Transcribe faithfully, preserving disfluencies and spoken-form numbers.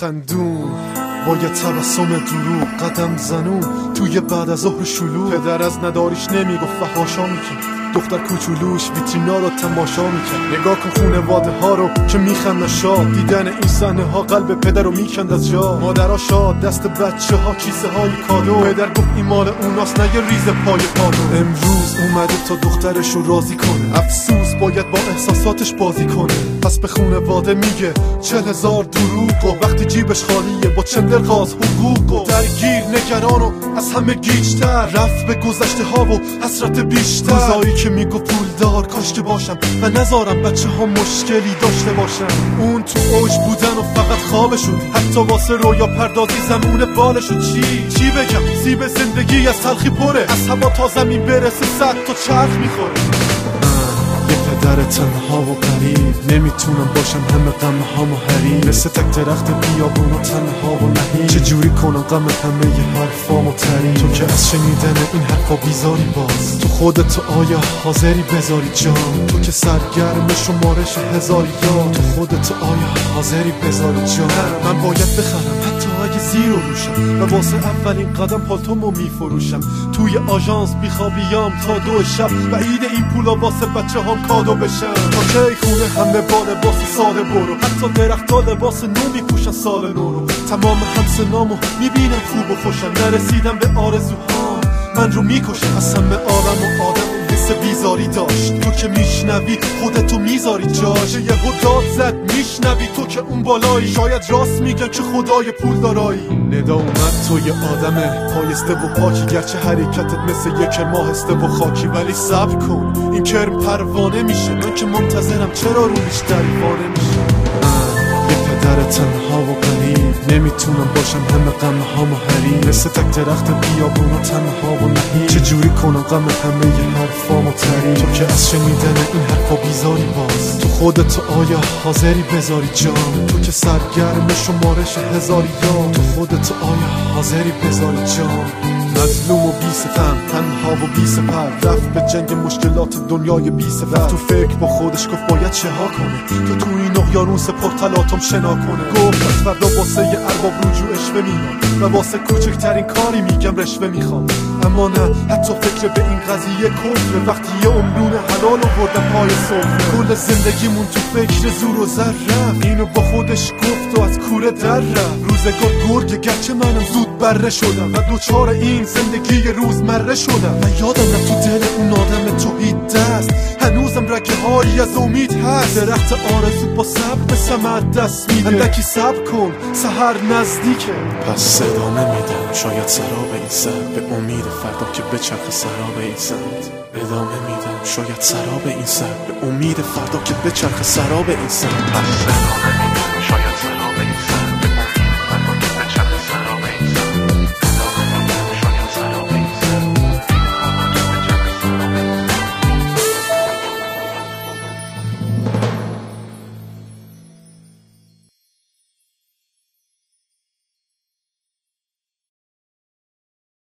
خندون با یه تبسم دروغ قدم زنون توی بعد از ظهر شلوغ. پدر از نداریش نمیگفت و هاشا میکرد، دختر کوچولوش ویترینا رو تماشا میکرد. نگاه کن خونواده ها رو که میخندن شاد، دیدن این صحنه ها قلب پدر رو میکند از جا. مادرها شاد، دست بچه ها کیسه های کادو. پدر گفت این مال اوناست نه یه ریز پای پادو. امروز اومده تا دخترش رو راضی کنه، افسوس باید با احساساتش بازی کنه. پس به خونواده میگه چل هزار دروغ و وقتی جیبش خالیه با چندر خواست حقوق و درگیر نگران و از همه گیجتر رفت به گذشته ها و حسرت بیشتر. روزایی که میگو پول دار کاش که باشم و نذارم بچه ها مشکلی داشته باشم. اون تو اوج بودن و فقط خوابشون، حتی واسه رویا پردازی زمون بالشون. چی چی بگم، سیب زندگی از تلخی پره، از هوا تا زمین برسه صد تا چرخ میخوره. در تنها و غریب نمیتونم باشم همه غم هامو حریب، مثل تک درخت بیابون و تنها و نهیب. چجوری کنم غم همه ی حرفامو تری؟ تو که از شنیدن این حرفا بیزاری باز، تو خودت آیا حاضری بذاری جان؟ تو که سرگرم شمارش هزاری یاد، تو خودت آیا حاضری بذاری جان؟ من باید بخرم حتی اگه زیرو روشم و واسه اولین قدم پالتومو میفروشم. توی آژانس بیخوابیام تا دو شب، بعید این پولا واسه بچه هم کادو بشم. تا کی خونه همه با لباس ساده برو، حتی درخت ها لباس نو میپوشن سال نو رو. تمام همسنامو میبینم خوب و خوشم، نرسیدم به آرزوهام من رو میکشم. از همه آدم و آدم حس بیزاری داشت، تو که میشنوی خودتو میذاری جاش. یه داد زد میشنوی تو که اون بالایی، شاید راست میگن که خدای پول دارایی. ندا اومد تو یه آدم پایسته و پاکی، گرچه حرکتت مثل یک ماهسته و خاکی، ولی صبر کن این کرم پروانه میشه. من که منتظرم چرا رویش دریوانه میشه. یه پدر تنها و غریب نمیتونم باشم همه غم هامو حریب، مثل تک درخت بیابون و تنها و نهیب. چجوری کنم غم همه ی حرفامو تری؟ تو که از شنیدن این حرفا بیزاری باز، تو خودت آیا حاضری بذاری جان؟ تو که سرگرم شمارش هزاری یاد، تو خودت آیا حاضری بذاری جان؟ مظلوم و بی ستم، تنها و بی سپر، رفت به جنگ مشکلات دنیای بی سفر. تو فکر با خودش گفت باید چه ها کنه تو تو این اقیانوس پرتلاطم شنا کنه. گفت از فردا واسه یه ارباب رجوعش بمیرم و واسه کوچکترین کاری میگم رشوه میخوام. اما نه، حتی فکر به این قضیه کفره وقتی یه عمرون حلال آوردم پای سفره. کل زندگیمون تو فکر زور و زر رفت، اینو با خودش گفت و از کوره در رفت. روزگار گرگه گرچه منم زود بره شدم و دوچار این زندگی روزمره شدم. و یادم نه تو دل اون آدم توحید دست، هنوزم رگه هایی از امید هست. درخت آرزو با صبر به ثمر دست میده، اندکی صبر کن سحر نزدیکه. پس ادامه میدم شاید سراب این سر، به امید فردا که بچرخ سراب این سمت. ادامه میدم شاید سراب این سر، به امید فردا که بچرخ سراب این سمت.